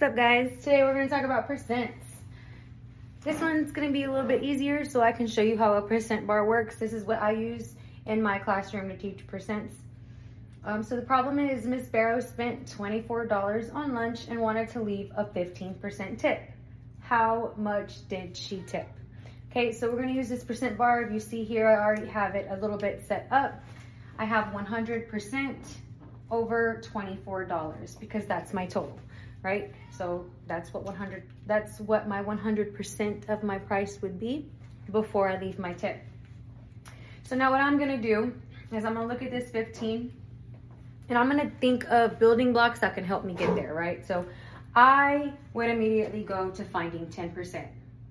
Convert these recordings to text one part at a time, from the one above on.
What's up, guys? Today we're going to talk about percents. This one's going to be a little bit easier so I can show you how a percent bar works. This is what I use in my classroom to teach percents. So the problem is Miss Barrow spent $24 on lunch and wanted to leave a 15% tip. How much did she tip? Okay, so we're going to use this percent bar. If you see here, I already have it a little bit set up. I have 100% over $24 because that's my total, right? So that's what my 100% of my price would be before I leave my tip. So now what I'm gonna do is I'm gonna look at this 15 and I'm gonna think of building blocks that can help me get there, right? So I would immediately go to finding 10%.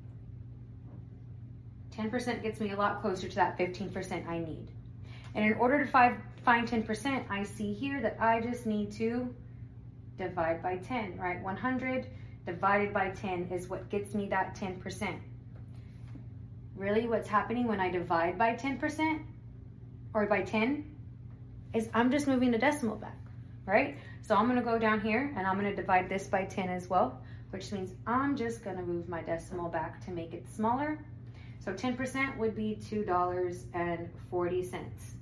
10% gets me a lot closer to that 15% I need. And in order to find 10%, I see here that I just need to divide by 10, right? 100 divided by 10 is what gets me that 10%. Really, what's happening when I divide by 10% or by 10 is I'm just moving the decimal back, right? So I'm gonna go down here and I'm gonna divide this by 10 as well, which means I'm just gonna move my decimal back to make it smaller. So 10% would be $2.40.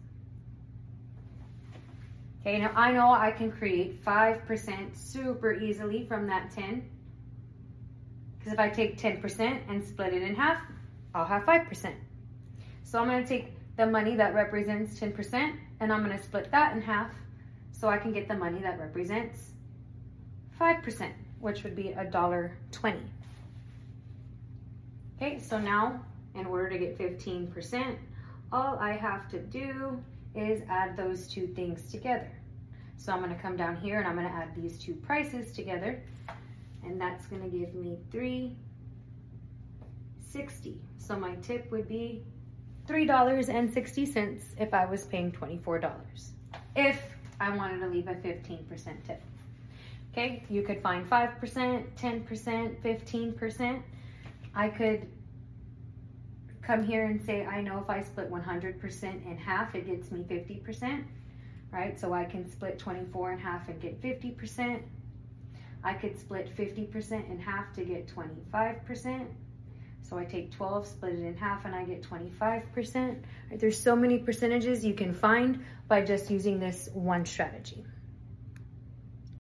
Okay, now I know I can create 5% super easily from that 10. Because if I take 10% and split it in half, I'll have 5%. So I'm gonna take the money that represents 10% and I'm gonna split that in half so I can get the money that represents 5%, which would be $1.20. Okay, so now in order to get 15%, all I have to do is add those two things together. So I'm gonna come down here and I'm gonna add these two prices together, and that's gonna give me $3.60. So my tip would be $3.60 if I was paying $24, if I wanted to leave a 15% tip. Okay, you could find 5%, 10%, 15%. I could come here and say, I know if I split 100% in half, it gets me 50%, right? So I can split 24 in half and get 50%. I could split 50% in half to get 25%. So I take 12, split it in half, and I get 25%. Right? There's so many percentages you can find by just using this one strategy.